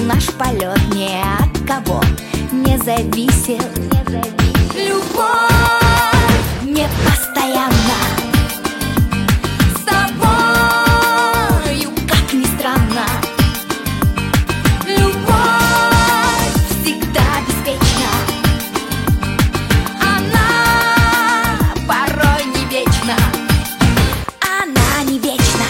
наш полет ни от кого не зависел. Любовь не постоянна, с тобою, как ни странно. Любовь всегда беспечна, она порой не вечна. Она не вечна.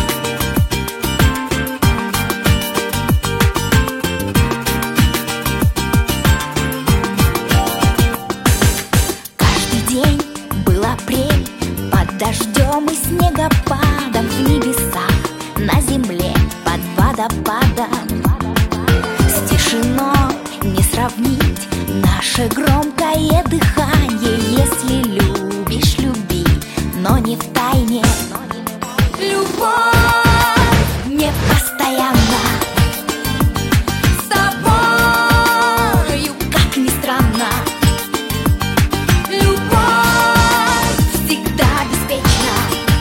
Каждый день был апрель, под дождем и снегопадом, в небесах, на земле, под водопадом. С тишиной не сравнить наше громкое дыхание. Если любишь, люби, но не в тайне. Любовь не постоянна, с тобою, как ни странно. Любовь всегда беспечна,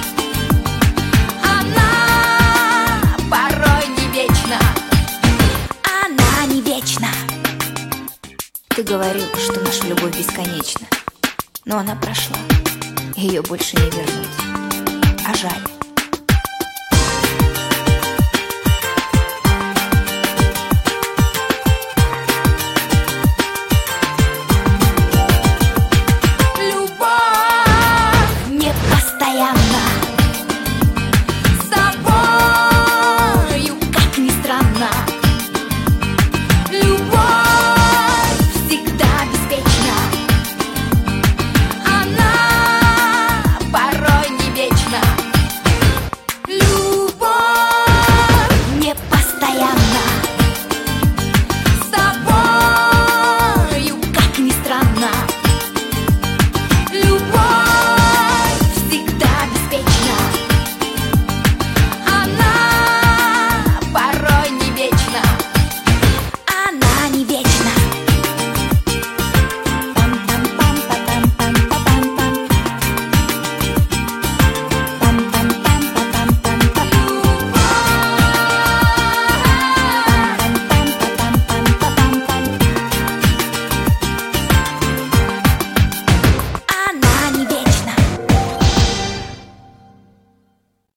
она порой не вечна. Она не вечна. Ты говорил, что наша любовь бесконечна, но она прошла, ее больше не вернуть. А жаль.